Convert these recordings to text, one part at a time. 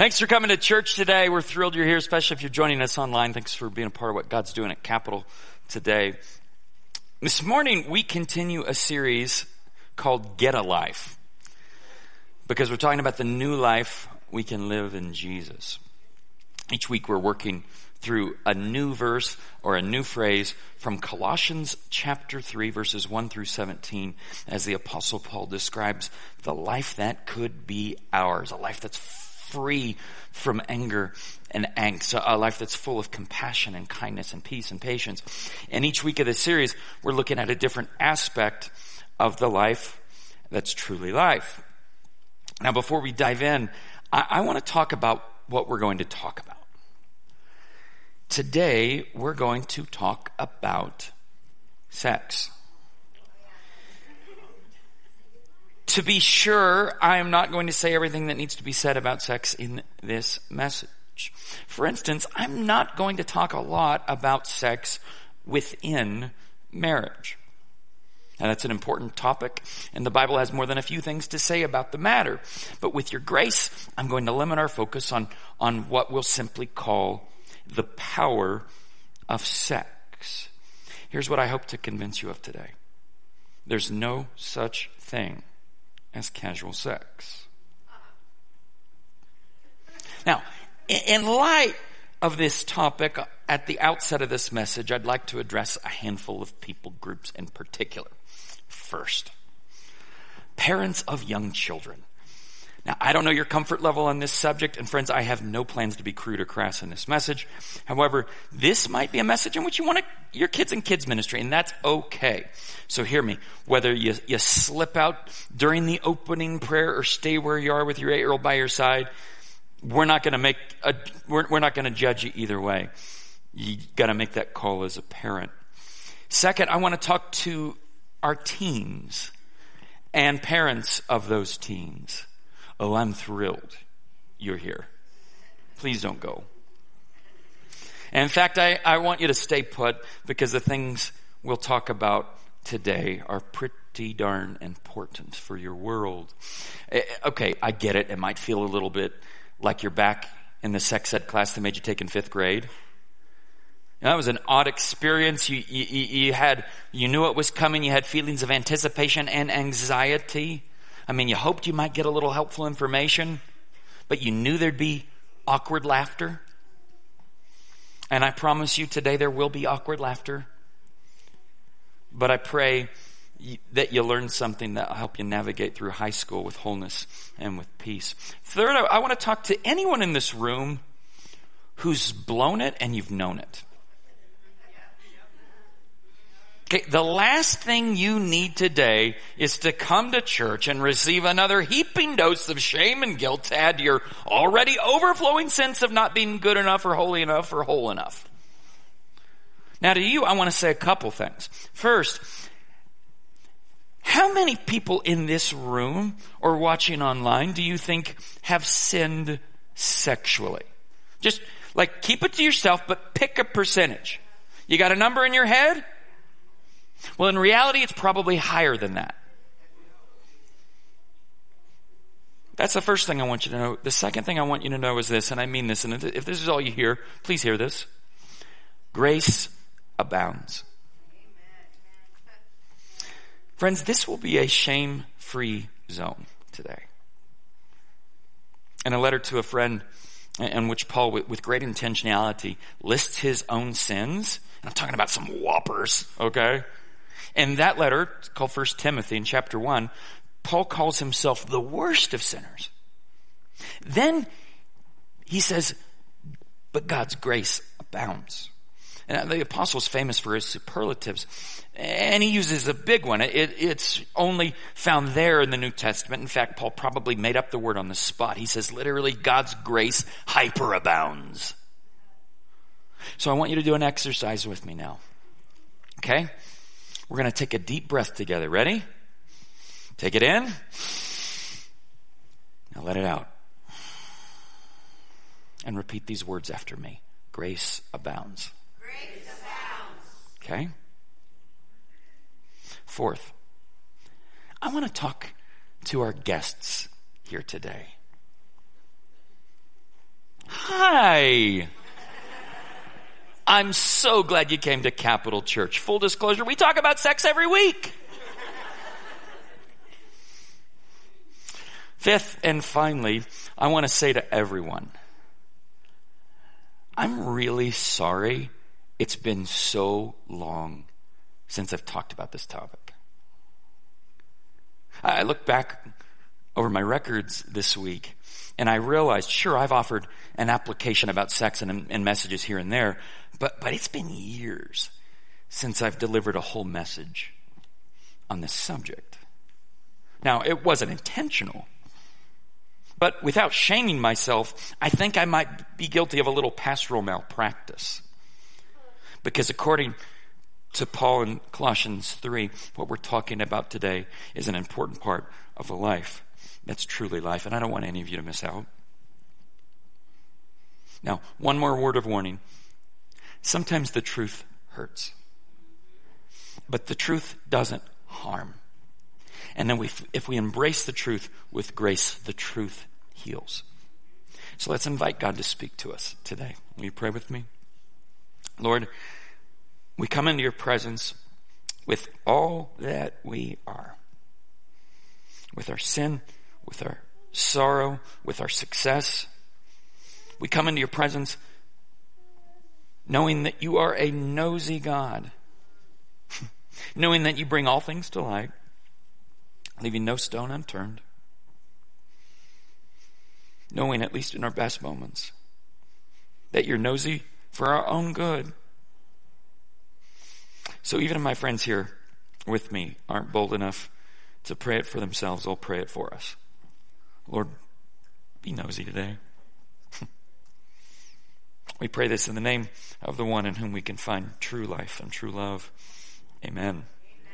Thanks for coming to church today. We're thrilled you're here, especially if you're joining us online. Thanks for being a part of what God's doing at Capitol today. This morning, we continue a series called Get a Life, because we're talking about the new life we can live in Jesus. Each week, we're working through a new verse or a new phrase from Colossians chapter 3, verses 1 through 17, as the Apostle Paul describes the life that could be ours, a life that's free from anger and angst, a life that's full of compassion and kindness and peace and patience. And each week of this series, we're looking at a different aspect of the life that's truly life. Now, before we dive in, I want to talk about what we're going to talk about. Today, we're going to talk about sex. To be sure, I am not going to say everything that needs to be said about sex in this message. For instance, I'm not going to talk a lot about sex within marriage. Now, that's an important topic, and the Bible has more than a few things to say about the matter. But with your grace, I'm going to limit our focus on what we'll simply call the power of sex. Here's what I hope to convince you of today. There's no such thing as casual sex. Now, in light of this topic, at the outset of this message, I'd like to address a handful of people groups in particular. First, parents of young children. Now, I don't know your comfort level on this subject, and friends, I have no plans to be crude or crass in this message. However, this might be a message in which you want your kids in kids ministry, and that's okay. So hear me. Whether you slip out during the opening prayer or stay where you are with your 8-year-old by your side, we're not going to judge you either way. You got to make that call as a parent. Second, I want to talk to our teens and parents of those teens. Oh, I'm thrilled you're here. Please don't go. And in fact, I want you to stay put, because the things we'll talk about today are pretty darn important for your world. Okay, I get it. It might feel a little bit like you're back in the sex ed class that made you take in 5th grade. That was an odd experience. You knew it was coming. You had feelings of anticipation and anxiety. I mean, you hoped you might get a little helpful information, but you knew there'd be awkward laughter. And I promise you today there will be awkward laughter. But I pray that you learn something that will help you navigate through high school with wholeness and with peace. Third, I want to talk to anyone in this room who's blown it and you've known it. Okay, the last thing you need today is to come to church and receive another heaping dose of shame and guilt to add to your already overflowing sense of not being good enough or holy enough or whole enough. Now to you, I want to say a couple things. First, how many people in this room or watching online do you think have sinned sexually? Just like keep it to yourself, but pick a percentage. You got a number in your head? Well, in reality, it's probably higher than that. That's the first thing I want you to know. The second thing I want you to know is this, and I mean this, and if this is all you hear, please hear this. Grace abounds. Friends, this will be a shame-free zone today. In a letter to a friend in which Paul, with great intentionality, lists his own sins, and I'm talking about some whoppers, okay? In that letter, it's called 1 Timothy in chapter 1, Paul calls himself the worst of sinners. Then he says, but God's grace abounds. And the apostle's famous for his superlatives, and he uses a big one. It's only found there in the New Testament. In fact, Paul probably made up the word on the spot. He says literally, God's grace hyperabounds. So I want you to do an exercise with me now. Okay? We're going to take a deep breath together. Ready? Take it in. Now let it out. And repeat these words after me. Grace abounds. Grace abounds. Okay? Fourth, I want to talk to our guests here today. Hi. I'm so glad you came to Capital Church. Full disclosure, we talk about sex every week. Fifth and finally, I want to say to everyone, I'm really sorry it's been so long since I've talked about this topic. I look back over my records this week and I realized, sure, I've offered an application about sex and messages here and there, but it's been years since I've delivered a whole message on this subject. Now, it wasn't intentional, but without shaming myself, I think I might be guilty of a little pastoral malpractice. Because according to Paul in Colossians 3, what we're talking about today is an important part of a life that's truly life, and I don't want any of you to miss out. Now, one more word of warning. Sometimes the truth hurts, but the truth doesn't harm. And then if we embrace the truth with grace, the truth heals. So let's invite God to speak to us today. Will you pray with me? Lord, we come into your presence with all that we are. With our sin, with our sorrow, with our success. We come into your presence knowing that you are a nosy God. Knowing that you bring all things to light, leaving no stone unturned. Knowing, at least in our best moments, that you're nosy for our own good. So even if my friends here with me aren't bold enough to pray it for themselves, I'll pray it for us. Lord, be nosy today. We pray this in the name of the one in whom we can find true life and true love. Amen.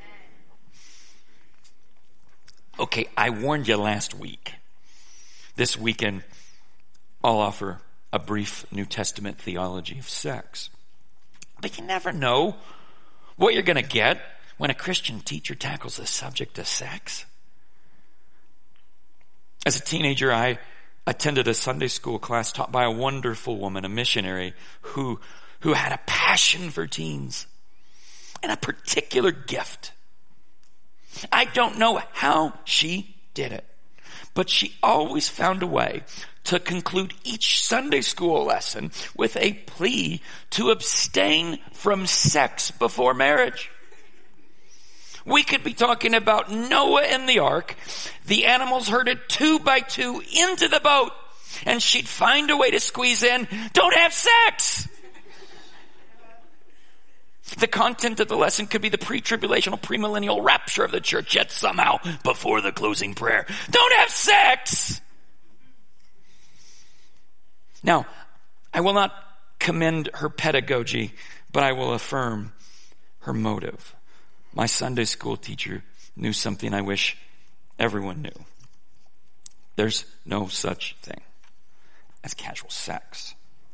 Okay, I warned you last week. This weekend, I'll offer a brief New Testament theology of sex. But you never know what you're going to get when a Christian teacher tackles the subject of sex. As a teenager, I attended a Sunday school class taught by a wonderful woman, a missionary, who had a passion for teens and a particular gift. I don't know how she did it, but she always found a way to conclude each Sunday school lesson with a plea to abstain from sex before marriage. We could be talking about Noah and the ark. The animals herded 2 by 2 into the boat, and she'd find a way to squeeze in, don't have sex! The content of the lesson could be the pre-tribulational, premillennial rapture of the church, yet somehow, before the closing prayer, don't have sex! Now, I will not commend her pedagogy, but I will affirm her motive. My Sunday school teacher knew something I wish everyone knew. There's no such thing as casual sex.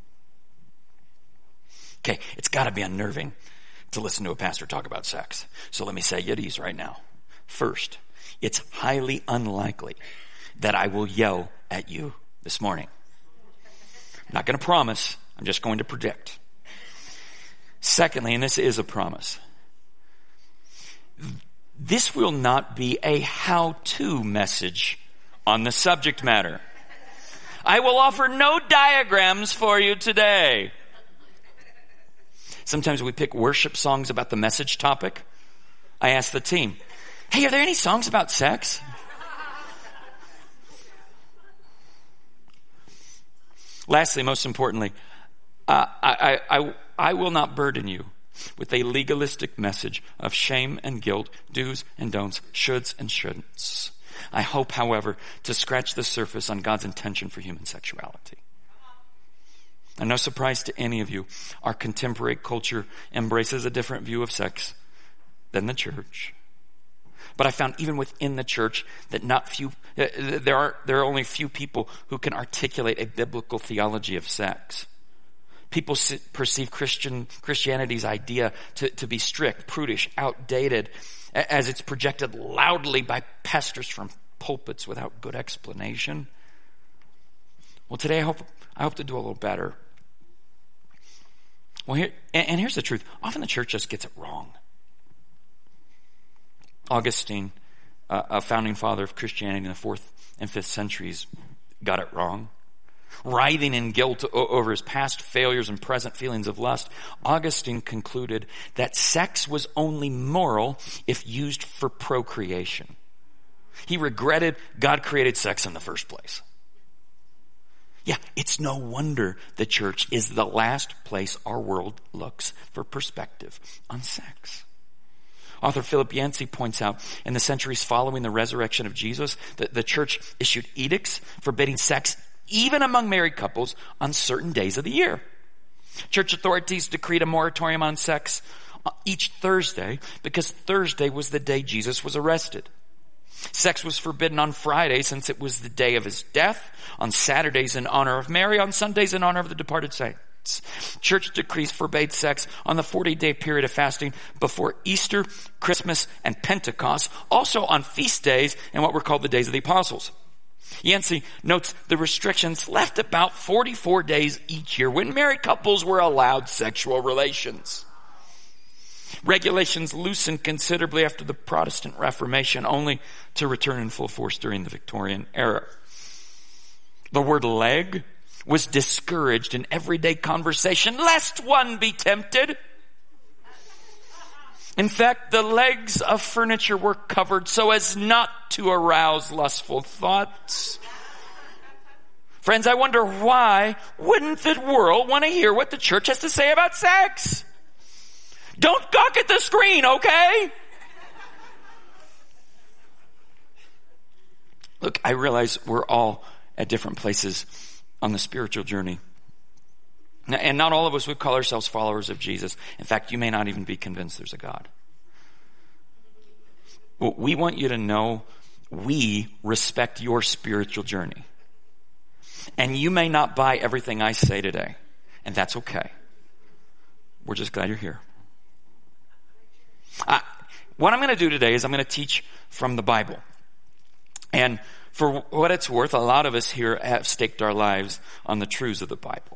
Okay, it's got to be unnerving to listen to a pastor talk about sex. So let me say at ease right now. First, it's highly unlikely that I will yell at you this morning. I'm not going to promise. I'm just going to predict. Secondly, and this is a promise, this will not be a how-to message on the subject matter. I will offer no diagrams for you today. Sometimes we pick worship songs about the message topic. I ask the team, hey, are there any songs about sex? Lastly, most importantly, I will not burden you with a legalistic message of shame and guilt, do's and don'ts, shoulds and shouldn'ts. I hope, however, to scratch the surface on God's intention for human sexuality. And no surprise to any of you, our contemporary culture embraces a different view of sex than the church. But I found even within the church that there are only few people who can articulate a biblical theology of sex. People perceive Christianity's idea to be strict, prudish, outdated, as it's projected loudly by pastors from pulpits without good explanation. Well, today I hope to do a little better. Well, here's the truth. Often the church just gets it wrong. Augustine, a founding father of Christianity in the 4th and 5th centuries, got it wrong. Writhing in guilt over his past failures and present feelings of lust, Augustine concluded that sex was only moral if used for procreation. He regretted God created sex in the first place. Yeah, it's no wonder the church is the last place our world looks for perspective on sex. Author Philip Yancey points out, in the centuries following the resurrection of Jesus, that the church issued edicts forbidding sex even among married couples on certain days of the year. Church authorities decreed a moratorium on sex each Thursday because Thursday was the day Jesus was arrested. Sex was forbidden on Friday since it was the day of his death, on Saturdays in honor of Mary, on Sundays in honor of the departed saints. Church decrees forbade sex on the 40-day period of fasting before Easter, Christmas, and Pentecost, also on feast days and what were called the days of the apostles. Yancey notes the restrictions left about 44 days each year when married couples were allowed sexual relations. Regulations loosened considerably after the Protestant Reformation, only to return in full force during the Victorian era. The word leg was discouraged in everyday conversation, lest one be tempted. In fact, the legs of furniture were covered so as not to arouse lustful thoughts. Friends, I wonder why wouldn't the world want to hear what the church has to say about sex? Don't gawk at the screen, okay? Look, I realize we're all at different places on the spiritual journey. And not all of us would call ourselves followers of Jesus. In fact, you may not even be convinced there's a God. Well, we want you to know we respect your spiritual journey. And you may not buy everything I say today. And that's okay. We're just glad you're here. What I'm going to do today is I'm going to teach from the Bible. And for what it's worth, a lot of us here have staked our lives on the truths of the Bible.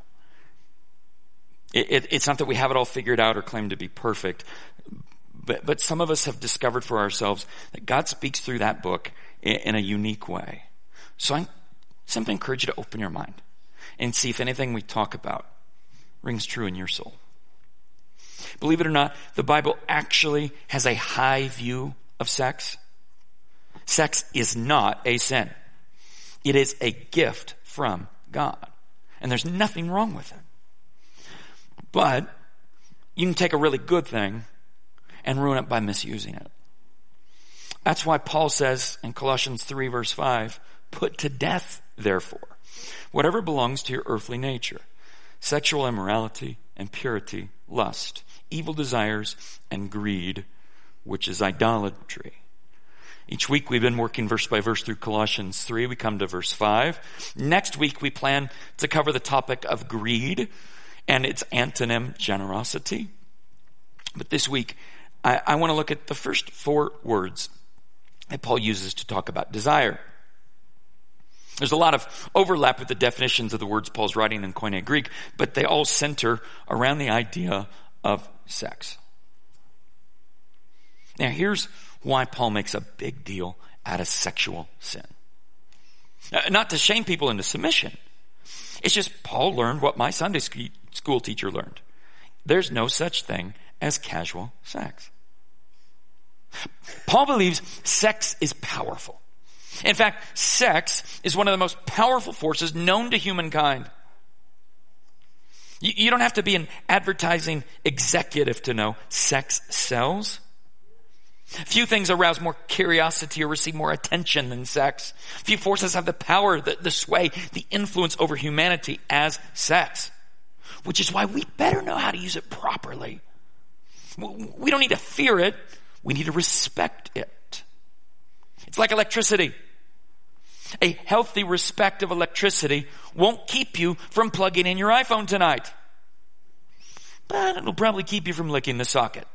It's not that we have it all figured out or claim to be perfect, but some of us have discovered for ourselves that God speaks through that book in a unique way. So I simply encourage you to open your mind and see if anything we talk about rings true in your soul. Believe it or not, the Bible actually has a high view of sex. Sex is not a sin. It is a gift from God. And there's nothing wrong with it. But you can take a really good thing and ruin it by misusing it. That's why Paul says in Colossians 3 verse 5, put to death, therefore, whatever belongs to your earthly nature, sexual immorality, impurity, lust, evil desires, and greed, which is idolatry. Each week we've been working verse by verse through Colossians 3. We come to verse 5. Next week we plan to cover the topic of greed and its antonym, generosity. But this week I want to look at the first 4 words that Paul uses to talk about desire. There's a lot of overlap with the definitions of the words Paul's writing in Koine Greek, but they all center around the idea of sex. Now here's why Paul makes a big deal out of sexual sin. Not to shame people into submission. It's just Paul learned what my Sunday school teacher learned. There's no such thing as casual sex. Paul believes sex is powerful. In fact, sex is one of the most powerful forces known to humankind. You don't have to be an advertising executive to know sex sells. Few things arouse more curiosity or receive more attention than sex. Few forces have the power, the sway, the influence over humanity as sex. Which is why we better know how to use it properly. We don't need to fear it. We need to respect it. It's like electricity. A healthy respect of electricity won't keep you from plugging in your iPhone tonight. But it'll probably keep you from licking the socket.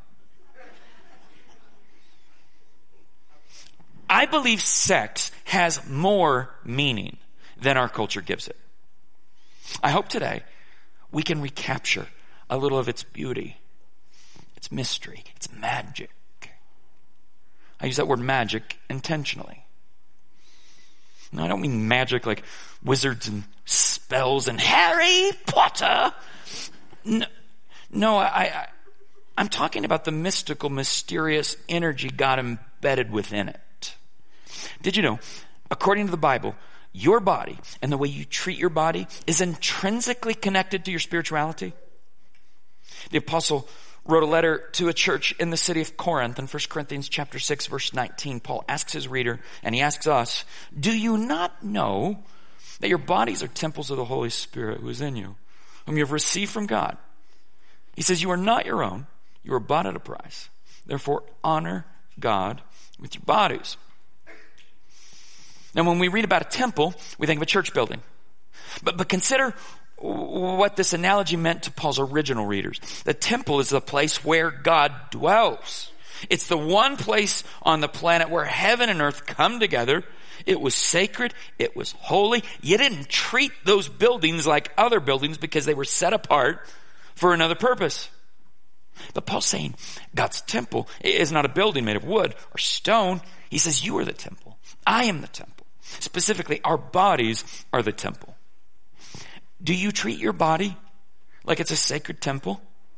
I believe sex has more meaning than our culture gives it. I hope today we can recapture a little of its beauty, its mystery, its magic. I use that word magic intentionally. No, I don't mean magic like wizards and spells and Harry Potter. No, I'm talking about the mystical, mysterious energy God embedded within it. Did you know, according to the Bible, your body and the way you treat your body is intrinsically connected to your spirituality? The apostle wrote a letter to a church in the city of Corinth in 1 Corinthians chapter 6, verse 19. Paul asks his reader, and he asks us, do you not know that your bodies are temples of the Holy Spirit who is in you, whom you have received from God? He says, you are not your own. You are bought at a price. Therefore, honor God with your bodies. Now, when we read about a temple, we think of a church building. But consider what this analogy meant to Paul's original readers. The temple is the place where God dwells. It's the one place on the planet where heaven and earth come together. It was sacred. It was holy. You didn't treat those buildings like other buildings because they were set apart for another purpose. But Paul's saying God's temple is not a building made of wood or stone. He says, you are the temple. I am the temple. Specifically, our bodies are the temple. Do you treat your body like it's a sacred temple?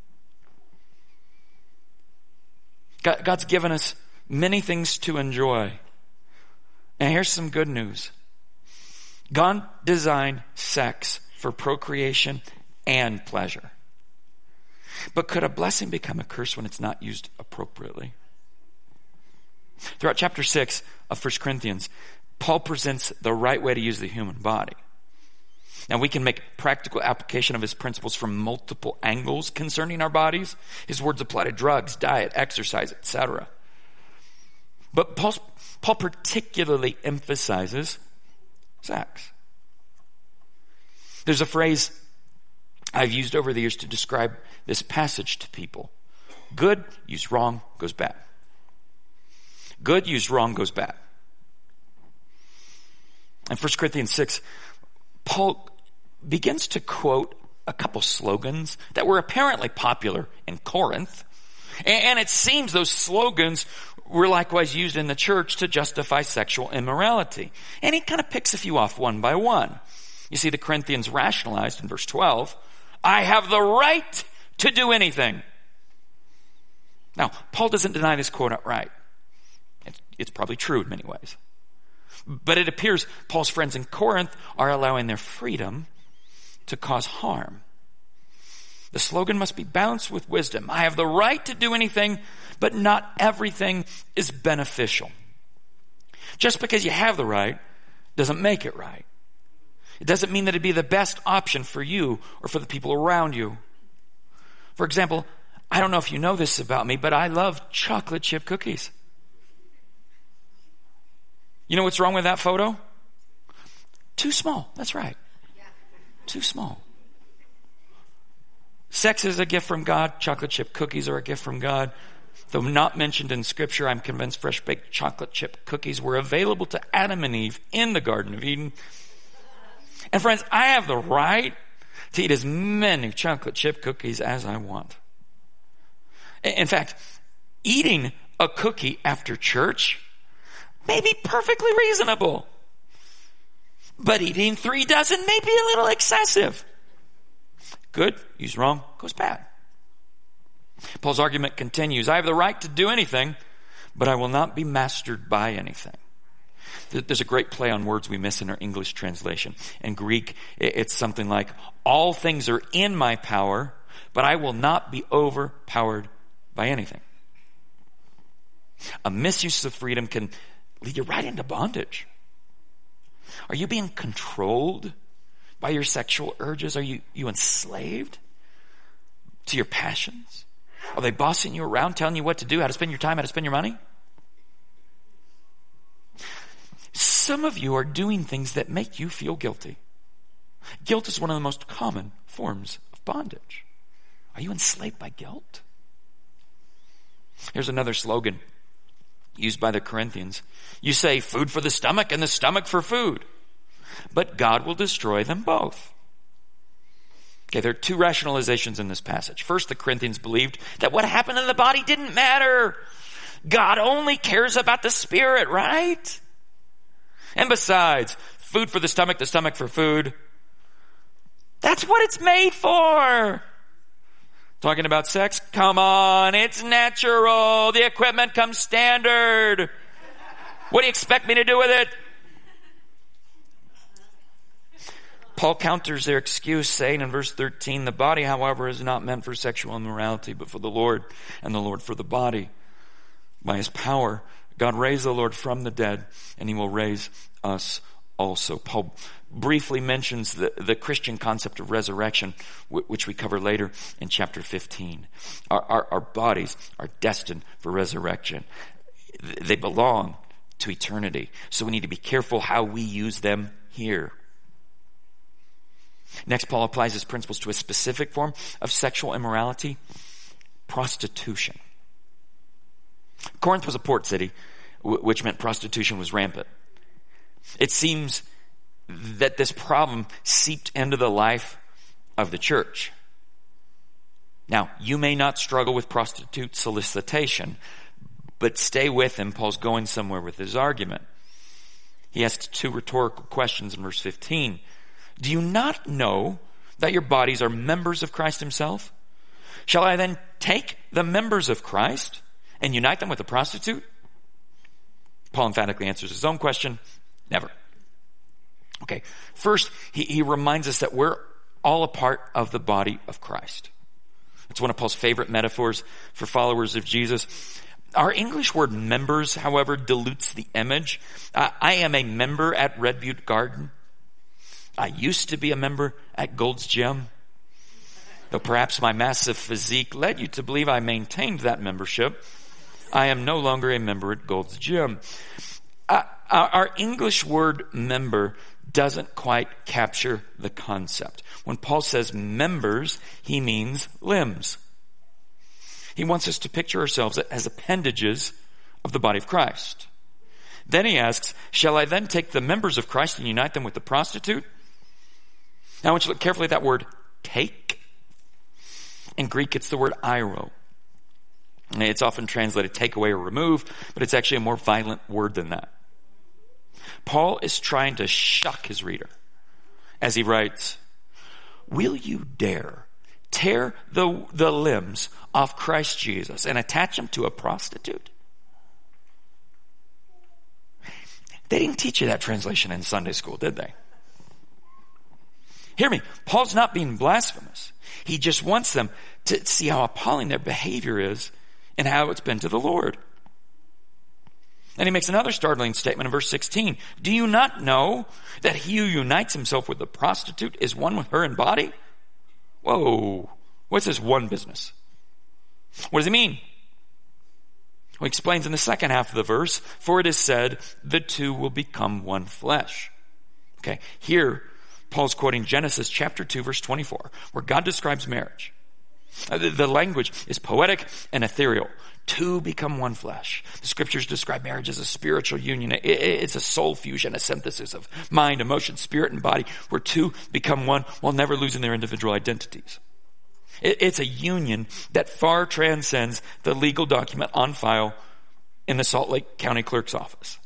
God's given us many things to enjoy. And here's some good news. God designed sex for procreation and pleasure. But could a blessing become a curse when it's not used appropriately? Throughout chapter 6 of 1 Corinthians, Paul presents the right way to use the human body. Now, we can make practical application of his principles from multiple angles concerning our bodies. His words apply to drugs, diet, exercise, etc. But Paul particularly emphasizes sex. There's a phrase I've used over the years to describe this passage to people. Good used wrong goes bad. Good used wrong goes bad. In 1 Corinthians 6, Paul begins to quote a couple slogans that were apparently popular in Corinth. And it seems those slogans were likewise used in the church to justify sexual immorality. And he kind of picks a few off one by one. You see, the Corinthians rationalized in verse 12, I have the right to do anything. Now, Paul doesn't deny this quote outright. It's probably true in many ways. But it appears Paul's friends in Corinth are allowing their freedom to cause harm. The slogan must be balanced with wisdom. I have the right to do anything, but not everything is beneficial. Just because you have the right doesn't make it right. It doesn't mean that it'd be the best option for you or for the people around you. For example, I don't know if you know this about me, but I love chocolate chip cookies. You know what's wrong with that photo? Too small. That's right. Too small. Sex is a gift from God. Chocolate chip cookies are a gift from God. Though not mentioned in Scripture, I'm convinced fresh baked chocolate chip cookies were available to Adam and Eve in the Garden of Eden. And friends, I have the right to eat as many chocolate chip cookies as I want. In fact, eating a cookie after church may be perfectly reasonable. But eating 3 dozen may be a little excessive. Good used wrong goes bad. Paul's argument continues. I have the right to do anything, but I will not be mastered by anything. There's a great play on words we miss in our English translation. In Greek, it's something like, all things are in my power, but I will not be overpowered by anything. A misuse of freedom can lead you right into bondage. Are you being controlled by your sexual urges? Are you enslaved to your passions? Are they bossing you around, telling you what to do, how to spend your time, how to spend your money? Some of you are doing things that make you feel guilty. Guilt is one of the most common forms of bondage. Are you enslaved by guilt? Here's another slogan used by the Corinthians. You say food for the stomach and the stomach for food, but God will destroy them both. Okay, there are two rationalizations in this passage. First, the Corinthians believed that what happened in the body didn't matter. God only cares about the spirit, right? And besides, food for the stomach for food. That's what it's made for. Talking about sex? Come on, it's natural. The equipment comes standard. What do you expect me to do with it? Paul counters their excuse, saying in verse 13, the body, however, is not meant for sexual immorality, but for the Lord, and the Lord for the body. By his power, God raised the Lord from the dead, and he will raise us also. Paul briefly mentions the Christian concept of resurrection, which we cover later in chapter 15. Our bodies are destined for resurrection. They belong to eternity. So we need to be careful how we use them here. Next, Paul applies his principles to a specific form of sexual immorality, prostitution. Corinth was a port city, which meant prostitution was rampant. It seems that this problem seeped into the life of the church. Now, you may not struggle with prostitute solicitation, but stay with him. Paul's going somewhere with his argument. He asks two rhetorical questions in verse 15. Do you not know that your bodies are members of Christ himself? Shall I then take the members of Christ and unite them with a prostitute? Paul emphatically answers his own question. Never. Okay. First, he reminds us that we're all a part of the body of Christ. It's one of Paul's favorite metaphors for followers of Jesus. Our English word members, however, dilutes the image. I am a member at Red Butte Garden. I used to be a member at Gold's Gym, though perhaps my massive physique led you to believe I maintained that membership. I am no longer a member at Gold's Gym. Our English word member doesn't quite capture the concept. When Paul says members, he means limbs. He wants us to picture ourselves as appendages of the body of Christ. Then he asks, shall I then take the members of Christ and unite them with the prostitute? Now I want you to look carefully at that word, take. In Greek, it's the word airo. It's often translated take away or remove, but it's actually a more violent word than that. Paul is trying to shock his reader as he writes, will you dare tear the limbs off Christ Jesus and attach them to a prostitute? They didn't teach you that translation in Sunday school, did they? Hear me. Paul's not being blasphemous. He just wants them to see how appalling their behavior is and how it's been to the Lord. And he makes another startling statement in verse 16. Do you not know that he who unites himself with the prostitute is one with her in body? Whoa. What's this one business? What does he mean? Well, he explains in the second half of the verse, for it is said, the two will become one flesh. Okay, here, Paul's quoting Genesis chapter 2, verse 24, where God describes marriage. The language is poetic and ethereal. Two become one flesh. The scriptures describe marriage as a spiritual union. It's a soul fusion, a synthesis of mind, emotion, spirit, and body, where two become one while never losing their individual identities. It's a union that far transcends the legal document on file in the Salt Lake County Clerk's office.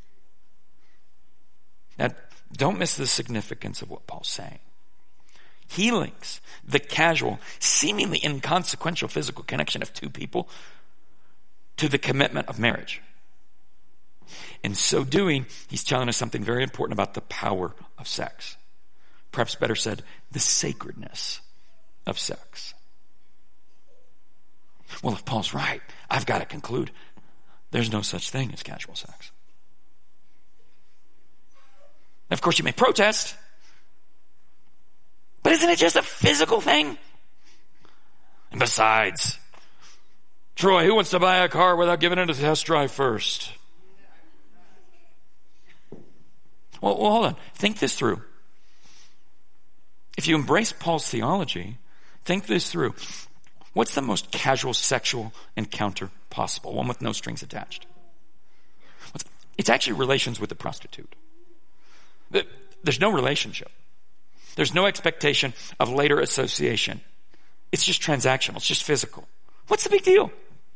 Now, don't miss the significance of what Paul's saying. He links the casual, seemingly inconsequential physical connection of two people to the commitment of marriage. In so doing, he's telling us something very important about the power of sex. Perhaps better said, the sacredness of sex. Well, if Paul's right, I've got to conclude there's no such thing as casual sex. Of course, you may protest, but isn't it just a physical thing? And besides, Troy, who wants to buy a car without giving it a test drive first? Well, hold on. Think this through. If you embrace Paul's theology, think this through. What's the most casual sexual encounter possible? One with no strings attached. It's actually relations with the prostitute. There's no relationship. There's no expectation of later association. It's just transactional. It's just physical. What's the big deal?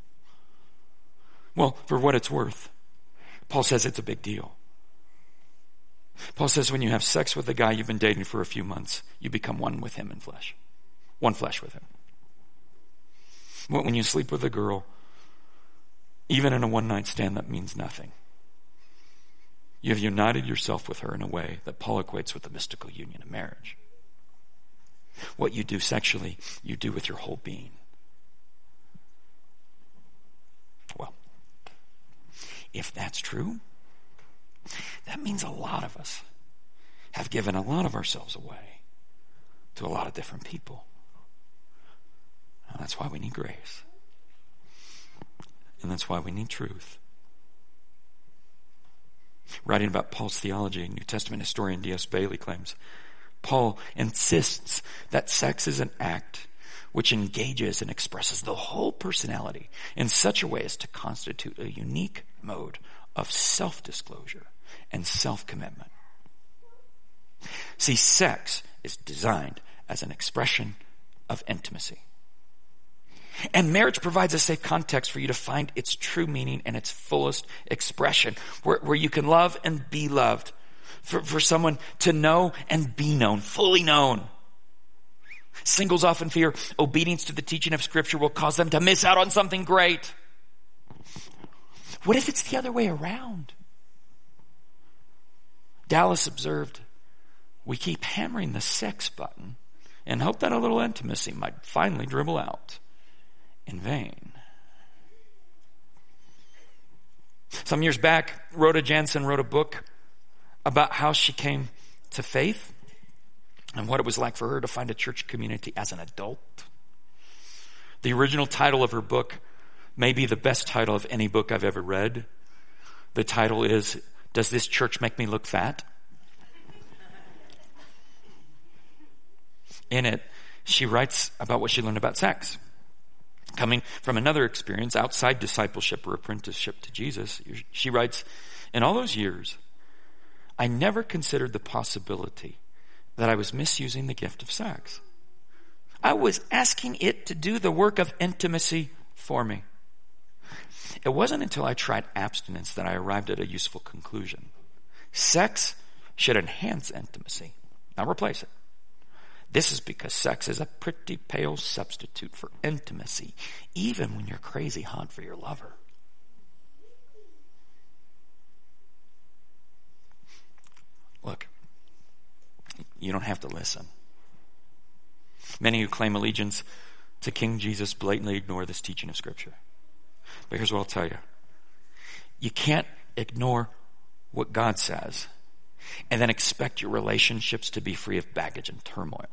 Well, for what it's worth, Paul says it's a big deal. Paul says when you have sex with a guy you've been dating for a few months, you become one with him in flesh. One flesh with him. When you sleep with a girl, even in a one-night stand, that means nothing. You have united yourself with her in a way that Paul equates with the mystical union of marriage. What you do sexually, you do with your whole being. Well, if that's true, that means a lot of us have given a lot of ourselves away to a lot of different people. And that's why we need grace. And that's why we need truth. Writing about Paul's theology, New Testament historian D.S. Bailey claims, Paul insists that sex is an act which engages and expresses the whole personality in such a way as to constitute a unique mode of self-disclosure and self-commitment. See, sex is designed as an expression of intimacy. And marriage provides a safe context for you to find its true meaning and its fullest expression, where you can love and be loved, for someone to know and be known, fully known. Singles often fear obedience to the teaching of Scripture will cause them to miss out on something great. What if it's the other way around? Dallas observed, we keep hammering the sex button and hope that a little intimacy might finally dribble out. In vain. Some years back, Rhoda Jansen wrote a book about how she came to faith and what it was like for her to find a church community as an adult. The original title of her book may be the best title of any book I've ever read. The title is, Does This Church Make Me Look Fat? In it, she writes about what she learned about sex. Coming from another experience outside discipleship or apprenticeship to Jesus, she writes, in all those years, I never considered the possibility that I was misusing the gift of sex. I was asking it to do the work of intimacy for me. It wasn't until I tried abstinence that I arrived at a useful conclusion. Sex should enhance intimacy, not replace it. This is because sex is a pretty pale substitute for intimacy, even when you're crazy hot for your lover. Look, you don't have to listen. Many who claim allegiance to King Jesus blatantly ignore this teaching of Scripture. But here's what I'll tell you. You can't ignore what God says and then expect your relationships to be free of baggage and turmoil.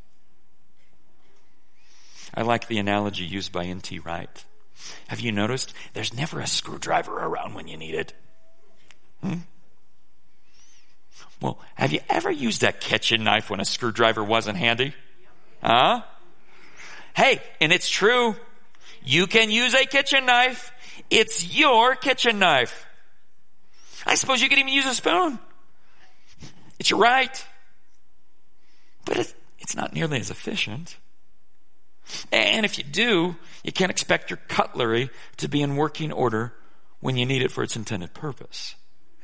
I like the analogy used by N.T. Wright. Have you noticed there's never a screwdriver around when you need it? Well, have you ever used a kitchen knife when a screwdriver wasn't handy? Huh? Hey, and it's true. You can use a kitchen knife. It's your kitchen knife. I suppose you could even use a spoon. It's your right. But it's not nearly as efficient. And if you do, you can't expect your cutlery to be in working order when you need it for its intended purpose.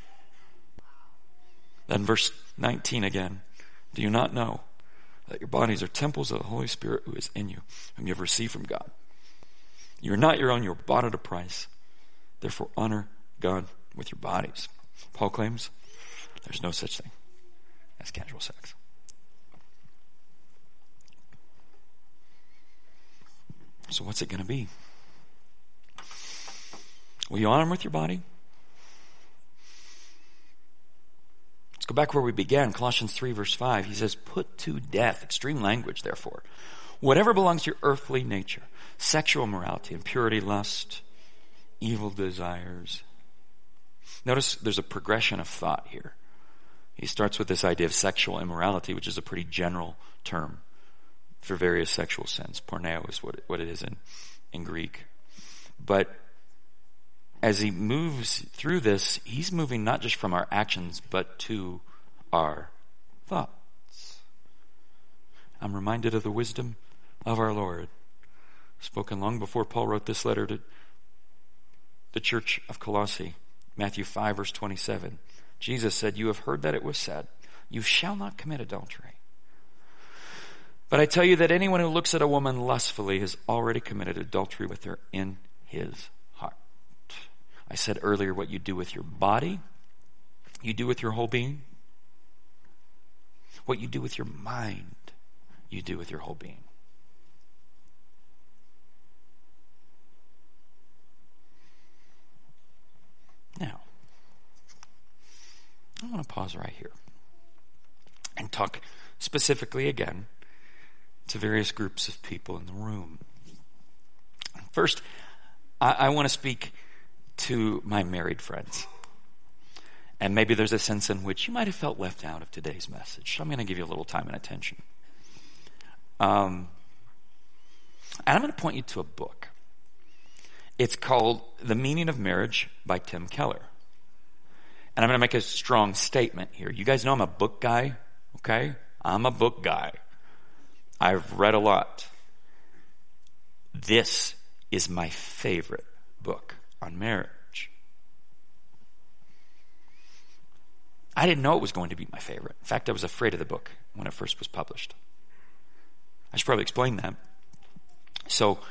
Then verse 19 again. Do you not know that your bodies are temples of the Holy Spirit who is in you, whom you have received from God? You are not your own, you are bought at a price. Therefore honor God with your bodies. Paul claims there's no such thing as casual sex. So what's it going to be? Will you honor him with your body? Let's go back where we began. Colossians 3 verse 5. He says, put to death, extreme language therefore, whatever belongs to your earthly nature, sexual immorality, impurity, lust, evil desires. Notice there's a progression of thought here. He starts with this idea of sexual immorality, which is a pretty general term for various sexual sins. Porneo is what it is in Greek. But as he moves through this, he's moving not just from our actions, but to our thoughts. I'm reminded of the wisdom of our Lord, spoken long before Paul wrote this letter to the church of Colossae. Matthew 5, verse 27. Jesus said, "You have heard that it was said, 'You shall not commit adultery.' But I tell you that anyone who looks at a woman lustfully has already committed adultery with her in his heart." I said earlier, what you do with your body, you do with your whole being. What you do with your mind, you do with your whole being. Now, I want to pause right here and talk specifically again to various groups of people in the room. First, I want to speak to my married friends. And maybe there's a sense in which you might have felt left out of today's message. So I'm going to give you a little time and attention. And I'm going to point you to a book. It's called The Meaning of Marriage by Tim Keller. And I'm going to make a strong statement here. You guys know I'm a book guy, okay? I'm a book guy. I've read a lot. This is my favorite book on marriage. I didn't know it was going to be my favorite. In fact, I was afraid of the book when it first was published. I should probably explain that. So,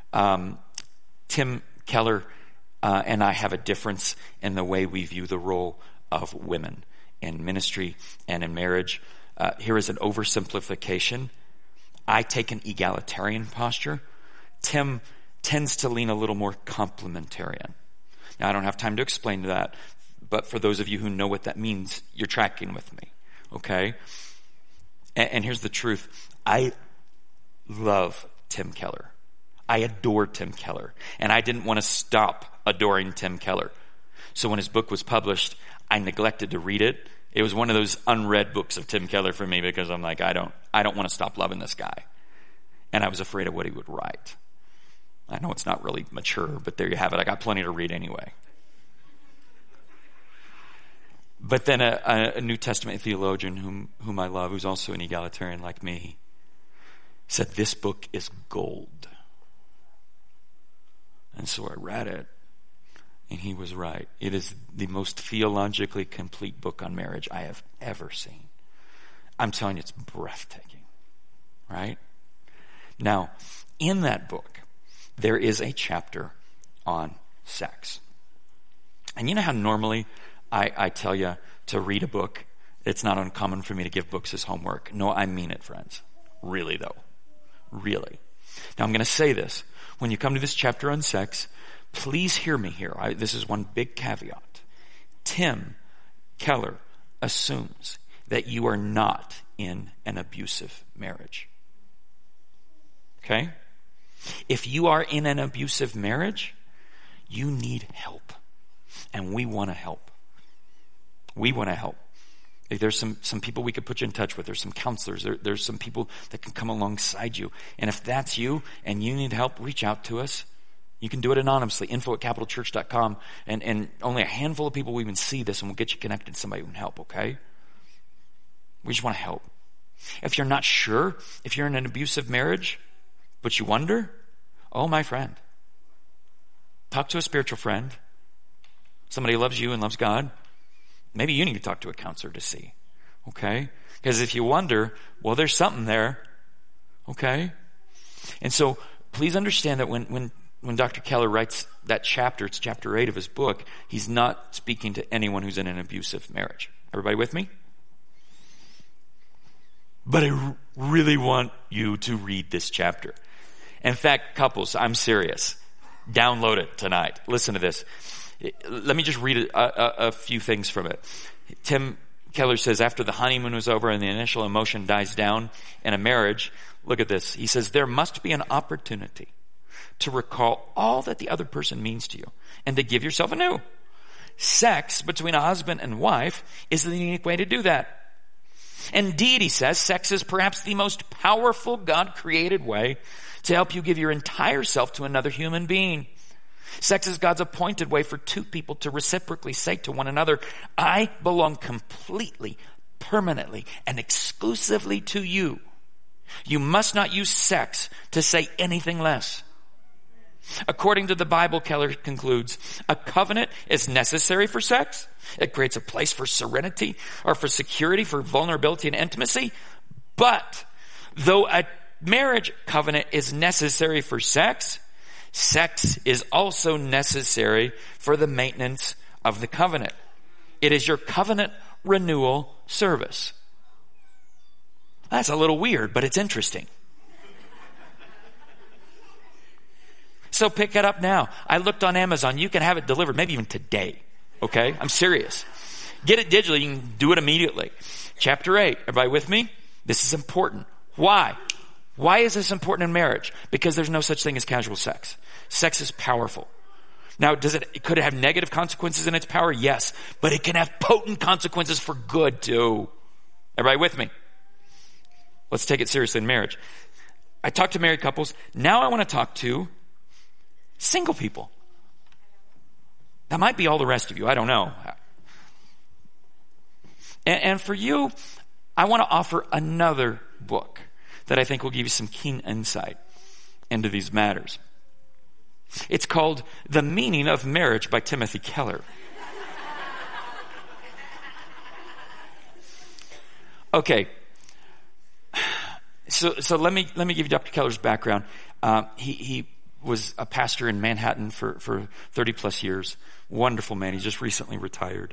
Tim Keller and I have a difference in the way we view the role of women in ministry and in marriage. Here is an oversimplification. I take an egalitarian posture. Tim tends to lean a little more complementarian. Now, I don't have time to explain that, but for those of you who know what that means, you're tracking with me, okay? And here's the truth. I love Tim Keller. I adore Tim Keller. And I didn't want to stop adoring Tim Keller. So when his book was published, I neglected to read it. It was one of those unread books of Tim Keller for me because I'm like, I don't want to stop loving this guy. And I was afraid of what he would write. I know it's not really mature, but there you have it. I got plenty to read anyway. But then a New Testament theologian whom I love, who's also an egalitarian like me, said this book is gold. And so I read it, and he was right. It is the most theologically complete book on marriage I have ever seen. I'm telling you, it's breathtaking, right? Now, in that book, there is a chapter on sex. And you know how normally I tell you to read a book? It's not uncommon for me to give books as homework. No, I mean it, friends. Really, though. Really. Now, I'm going to say this. When you come to this chapter on sex, please hear me here. This is one big caveat. Tim Keller assumes that you are not in an abusive marriage. Okay? If you are in an abusive marriage, you need help. And we want to help. We want to help. There's some people we could put you in touch with. There's some counselors. There's some people that can come alongside you. And if that's you and you need help, reach out to us. You can do it anonymously, info@capitalchurch.com. And only a handful of people will even see this, and we'll get you connected to somebody who can help, okay? We just want to help. If you're not sure, if you're in an abusive marriage, but you wonder, oh, my friend, talk to a spiritual friend, somebody who loves you and loves God. Maybe you need to talk to a counselor to see, okay? Because if you wonder, well, there's something there, okay? And so please understand that when Dr. Keller writes that chapter, it's chapter 8 of his book, he's not speaking to anyone who's in an abusive marriage. Everybody with me? But I really want you to read this chapter. In fact, couples, I'm serious. Download it tonight. Listen to this. Let me just read a few things from it. Tim Keller says, after the honeymoon was over and the initial emotion dies down in a marriage, look at this. He says, there must be an opportunity to recall all that the other person means to you and to give yourself anew. Sex between a husband and wife is the unique way to do that. Indeed, he says, sex is perhaps the most powerful God-created way to help you give your entire self to another human being. Sex is God's appointed way for two people to reciprocally say to one another, I belong completely, permanently, and exclusively to you. You must not use sex to say anything less. According to the Bible, Keller concludes, a covenant is necessary for sex. It creates a place for serenity or for security, for vulnerability and intimacy. But though a marriage covenant is necessary for sex, sex is also necessary for the maintenance of the covenant. It is your covenant renewal service. That's a little weird, but it's interesting. So pick it up now. I looked on Amazon. You can have it delivered maybe even today. Okay? I'm serious. Get it digitally. You can do it immediately. Chapter 8. Everybody with me? This is important. Why? Why is this important in marriage? Because there's no such thing as casual sex. Sex is powerful. Now, could it have negative consequences in its power? Yes. But it can have potent consequences for good too. Everybody with me? Let's take it seriously in marriage. I talked to married couples. Now I want to talk to single people. That might be all the rest of you. I don't know. And for you, I want to offer another book that I think will give you some keen insight into these matters. It's called The Meaning of Marriage by Timothy Keller. Okay. So let me give you Dr. Keller's background. He was a pastor in Manhattan for 30 plus years. Wonderful man. He just recently retired.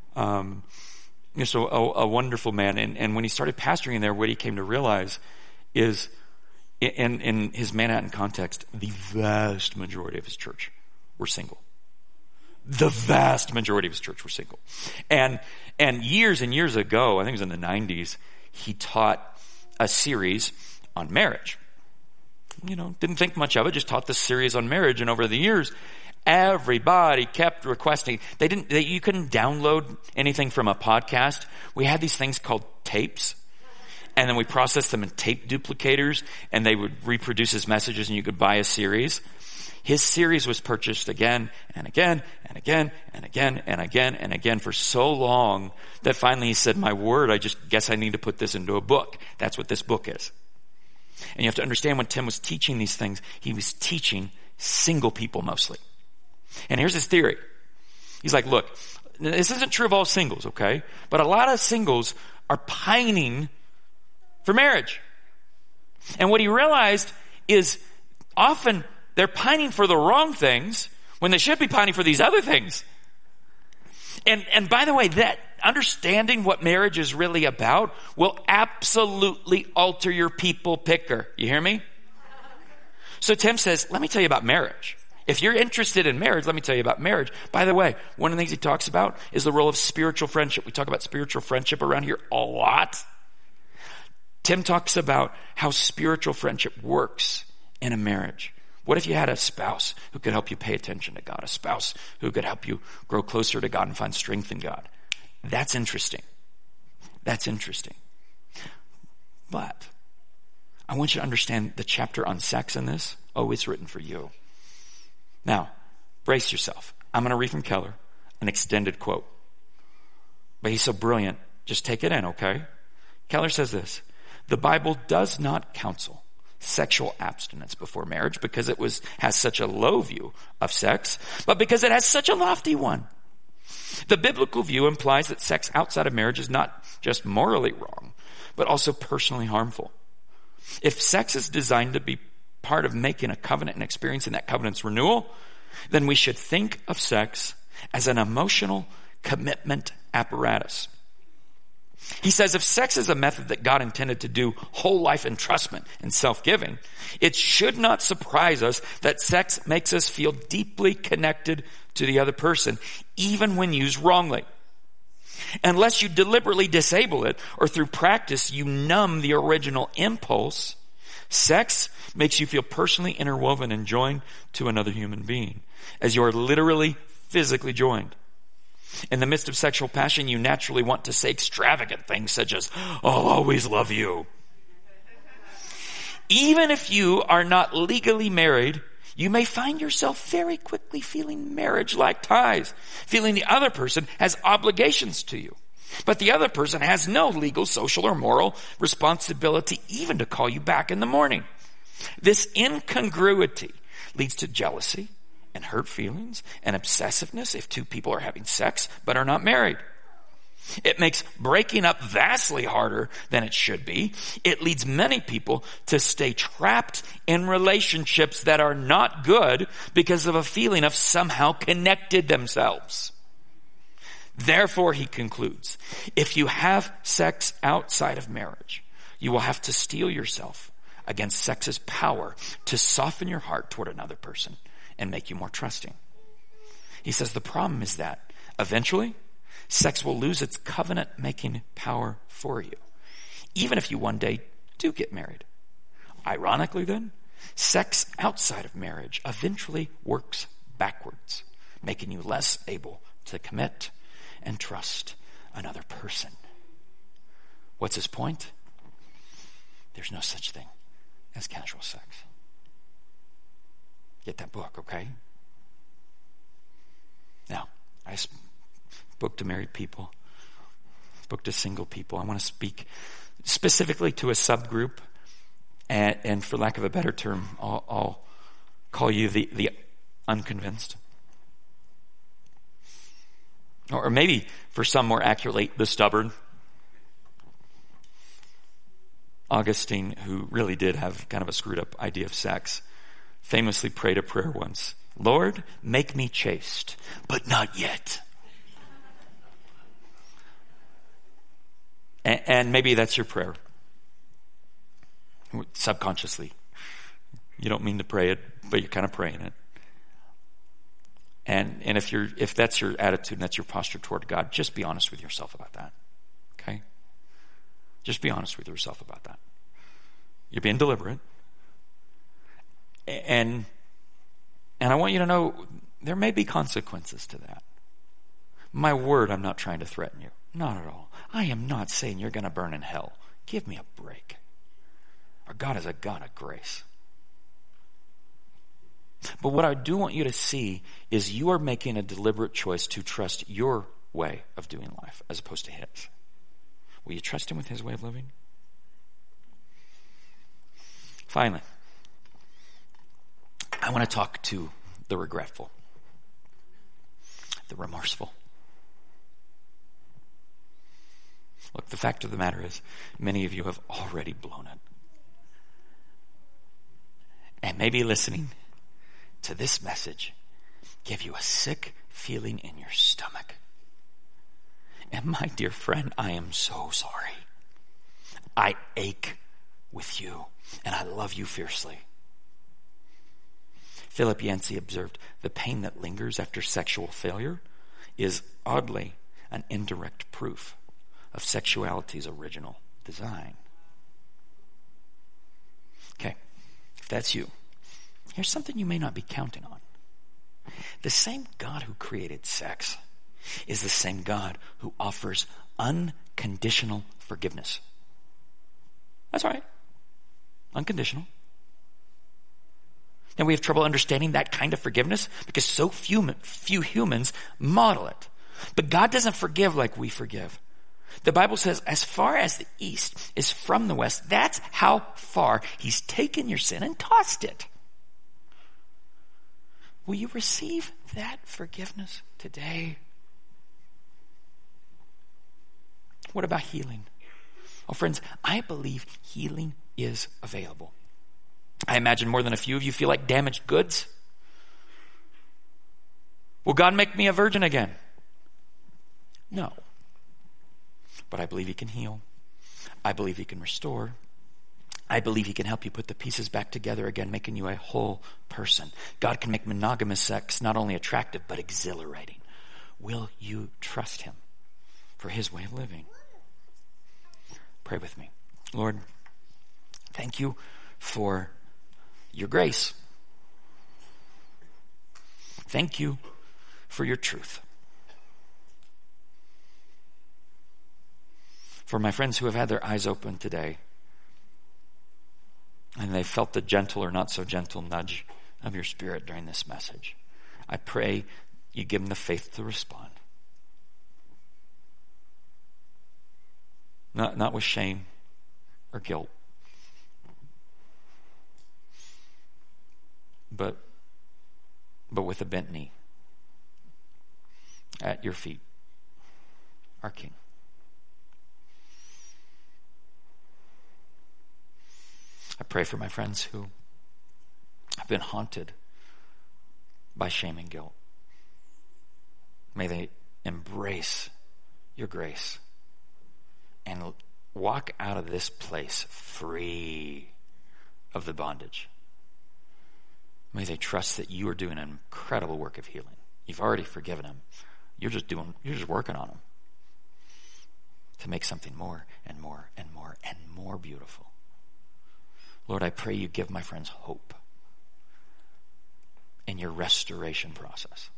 So a wonderful man. And when he started pastoring there, what he came to realize is in his Manhattan context, the vast majority of his church were single. The vast majority of his church were single. And years and years ago, I think it was in the 90s, he taught a series on marriage. Didn't think much of it, just taught this series on marriage. And over the years, everybody kept requesting. You couldn't download anything from a podcast. We had these things called tapes. And then we processed them in tape duplicators, and they would reproduce his messages, and you could buy a series. His series was purchased again and again and again and again and again and again for so long that finally he said, my word, I just guess I need to put this into a book. That's what this book is. And you have to understand, when Tim was teaching these things, he was teaching single people mostly. And here's his theory. He's like, look, this isn't true of all singles, okay? But a lot of singles are pining for marriage. And what he realized is often they're pining for the wrong things when they should be pining for these other things. And by the way, that understanding what marriage is really about will absolutely alter your people picker. You hear me? So Tim says, let me tell you about marriage. If you're interested in marriage, let me tell you about marriage. By the way, one of the things he talks about is the role of spiritual friendship. We talk about spiritual friendship around here a lot. Tim talks about how spiritual friendship works in a marriage. What if you had a spouse who could help you pay attention to God? A spouse who could help you grow closer to God and find strength in God? That's interesting. That's interesting. But I want you to understand the chapter on sex in this. Oh, it's written for you. Now, brace yourself. I'm going to read from Keller an extended quote. But he's so brilliant. Just take it in, okay? Keller says this: the Bible does not counsel sexual abstinence before marriage because it has such a low view of sex, but because it has such a lofty one. The biblical view implies that sex outside of marriage is not just morally wrong, but also personally harmful. If sex is designed to be part of making a covenant and experiencing that covenant's renewal, then we should think of sex as an emotional commitment apparatus. He says if sex is a method that God intended to do whole life entrustment and self-giving, it should not surprise us that sex makes us feel deeply connected to the other person, even when used wrongly. Unless you deliberately disable it or through practice you numb the original impulse, sex makes you feel personally interwoven and joined to another human being, as you are literally physically joined. In the midst of sexual passion, you naturally want to say extravagant things such as, I'll always love you. Even if you are not legally married, you may find yourself very quickly feeling marriage-like ties, feeling the other person has obligations to you. But the other person has no legal, social, or moral responsibility even to call you back in the morning. This incongruity leads to jealousy and hurt feelings and obsessiveness if two people are having sex but are not married. It makes breaking up vastly harder than it should be. It leads many people to stay trapped in relationships that are not good because of a feeling of somehow connected themselves. Therefore, he concludes, if you have sex outside of marriage, you will have to steel yourself against sex's power to soften your heart toward another person and make you more trusting. He says the problem is that eventually sex will lose its covenant-making power for you, even if you one day do get married. Ironically then, sex outside of marriage eventually works backwards, making you less able to commit and trust another person. What's his point? There's no such thing as casual sex. Get that book, okay? Now, I spoke to married people, spoke to single people. I want to speak specifically to a subgroup, and for lack of a better term, I'll call you the unconvinced. Or maybe, for some more accurately, the stubborn. Augustine, who really did have kind of a screwed up idea of sex, famously prayed a prayer once. Lord, make me chaste, but not yet. And maybe that's your prayer. Subconsciously. You don't mean to pray it, but you're kind of praying it. And if that's your attitude and that's your posture toward God, just be honest with yourself about that. Okay? Just be honest with yourself about that. You're being deliberate. And I want you to know there may be consequences to that. My word, I'm not trying to threaten you. Not at all. I am not saying you're going to burn in hell. Give me a break. Our God is a God of grace. But what I do want you to see is you are making a deliberate choice to trust your way of doing life as opposed to his. Will you trust him with his way of living? Finally, I want to talk to the regretful, the remorseful. Look, the fact of the matter is, many of you have already blown it. And maybe listening to this message give you a sick feeling in your stomach. And my dear friend, I am so sorry. I ache with you, and I love you fiercely. Philip Yancey observed, the pain that lingers after sexual failure is oddly an indirect proof of sexuality's original design. Okay, if that's you, here's something you may not be counting on. The same God who created sex is the same God who offers unconditional forgiveness. That's right. Unconditional. Now we have trouble understanding that kind of forgiveness because so few humans model it. But God doesn't forgive like we forgive. The Bible says as far as the east is from the west, that's how far he's taken your sin and tossed it. Will you receive that forgiveness today? What about healing? Oh, friends, I believe healing is available. I imagine more than a few of you feel like damaged goods. Will God make me a virgin again? No. But I believe he can heal. I believe he can restore. I believe he can help you put the pieces back together again, making you a whole person. God can make monogamous sex not only attractive, but exhilarating. Will you trust him for his way of living? Pray with me. Lord, thank you for your grace. Thank you for your truth. For my friends who have had their eyes open today, and they felt the gentle or not so gentle nudge of your Spirit during this message, I pray you give them the faith to respond. Not with shame or guilt, but with a bent knee at your feet, our King. I pray for my friends who have been haunted by shame and guilt. May they embrace your grace and walk out of this place free of the bondage. May they trust that you are doing an incredible work of healing. You've already forgiven them. You're just working on them to make something more and more and more and more beautiful. Lord, I pray you give my friends hope in your restoration process.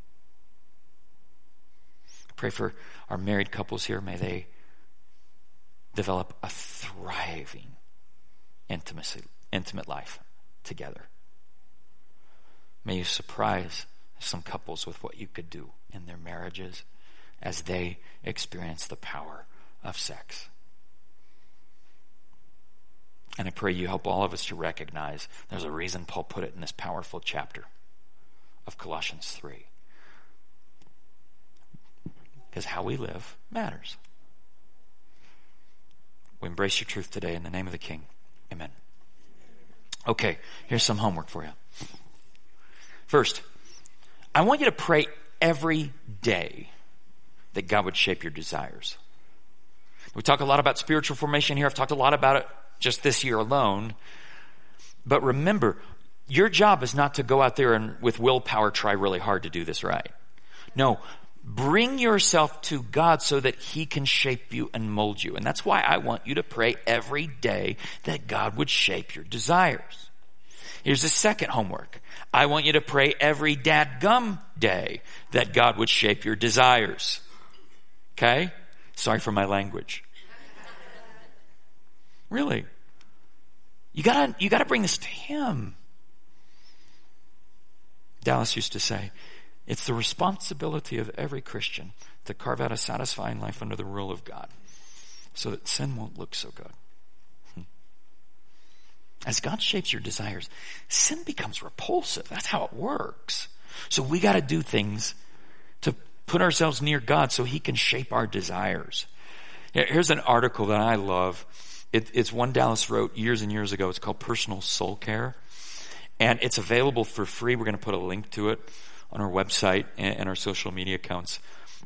I pray for our married couples here. May they develop a thriving intimate life together. May you surprise some couples with what you could do in their marriages as they experience the power of sex. And I pray you help all of us to recognize there's a reason Paul put it in this powerful chapter of Colossians 3. Because how we live matters. We embrace your truth today in the name of the King. Amen. Okay, here's some homework for you. First, I want you to pray every day that God would shape your desires. We talk a lot about spiritual formation here. I've talked a lot about it just this year alone. But remember, your job is not to go out there and with willpower try really hard to do this right. No, bring yourself to God so that he can shape you and mold you. And that's why I want you to pray every day that God would shape your desires. Here's the second homework. I want you to pray every dadgum day that God would shape your desires. Okay? Sorry for my language. Really. You gotta bring this to him. Dallas used to say, it's the responsibility of every Christian to carve out a satisfying life under the rule of God so that sin won't look so good. As God shapes your desires, sin becomes repulsive. That's how it works. So we got to do things to put ourselves near God so he can shape our desires. Here's an article that I love. It's one Dallas wrote years and years ago. It's called Personal Soul Care. And it's available for free. We're going to put a link to it on our website and our social media accounts.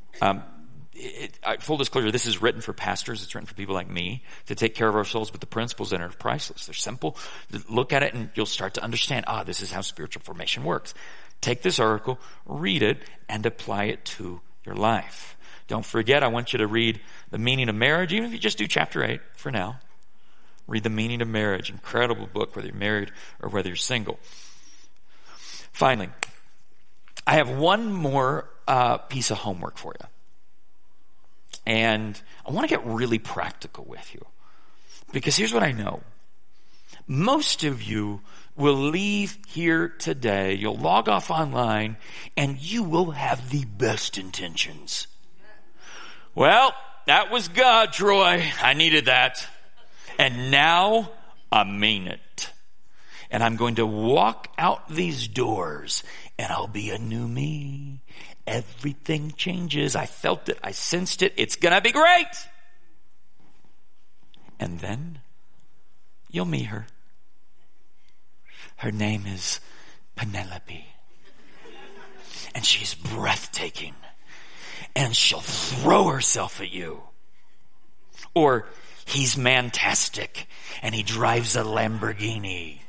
Full disclosure, this is written for pastors. It's written for people like me to take care of our souls, but the principles in it are priceless. They're simple. Look at it and you'll start to understand, this is how spiritual formation works. Take this article, read it, and apply it to your life. Don't forget, I want you to read The Meaning of Marriage, even if you just do chapter 8 for now. Read The Meaning of Marriage. Incredible book, whether you're married or whether you're single. Finally, I have one more piece of homework for you. And I want to get really practical with you. Because here's what I know. Most of you will leave here today, you'll log off online, and you will have the best intentions. Well, that was God, Troy. I needed that. And now I mean it. And I'm going to walk out these doors and I'll be a new me. Everything changes. I felt it. I sensed it. It's going to be great. And then you'll meet her. Her name is Penelope. And she's breathtaking. And she'll throw herself at you. Or he's mantastic and he drives a Lamborghini.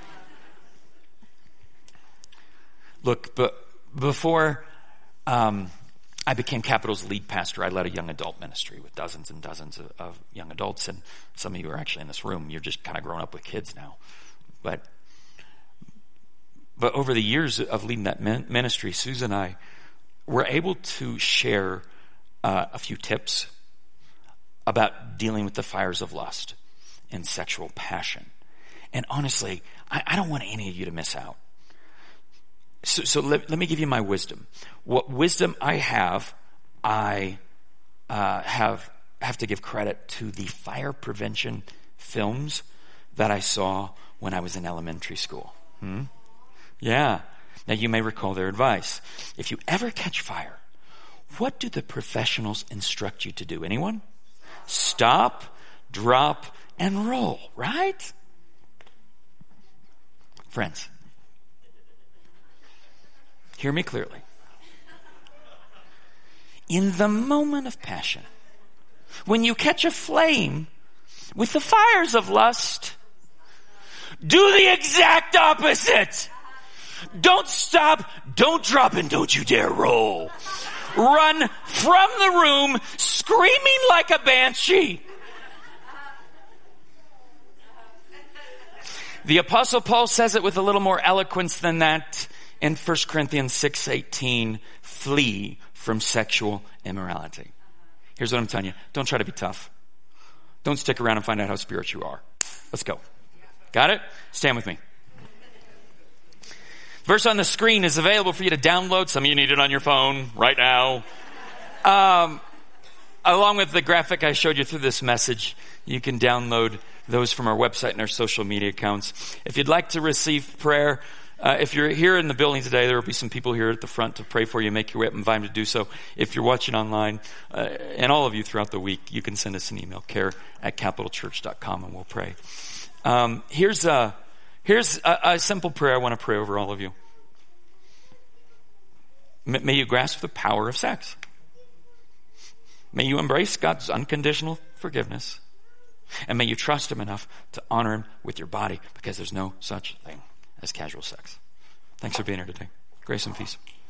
Look, but before I became Capital's lead pastor, I led a young adult ministry with dozens and dozens of young adults. And some of you are actually in this room. You're just kind of growing up with kids now. But over the years of leading that ministry, Susan and I were able to share a few tips about dealing with the fires of lust and sexual passion. And honestly, I don't want any of you to miss out. So let me give you my wisdom. What wisdom I have have to give credit to the fire prevention films that I saw when I was in elementary school. Yeah. Now you may recall their advice. If you ever catch fire, what do the professionals instruct you to do? Anyone? Stop, drop, and roll, right? Friends, hear me clearly. In the moment of passion, when you catch a flame with the fires of lust, do the exact opposite. Don't stop, don't drop, and don't you dare roll. Run from the room screaming like a banshee. The Apostle Paul says it with a little more eloquence than that in 1 Corinthians 6:18. Flee from sexual immorality. Here's what I'm telling you. Don't try to be tough. Don't stick around and find out how spiritual you are. Let's go. Got it? Stand with me. Verse on the screen is available for you to download. Some of you need it on your phone right now. Along with the graphic I showed you through this message, you can download those from our website and our social media accounts. If you'd like to receive prayer, if you're here in the building today, there will be some people here at the front to pray for you. Make your way up and invite them to do so. If you're watching online, and all of you throughout the week, you can send us an email, care@capitalchurch.com, and we'll pray. Here's a simple prayer I want to pray over all of you. May you grasp the power of sex. May you embrace God's unconditional forgiveness. And may you trust him enough to honor him with your body, because there's no such thing as casual sex. Thanks for being here today. Grace and peace.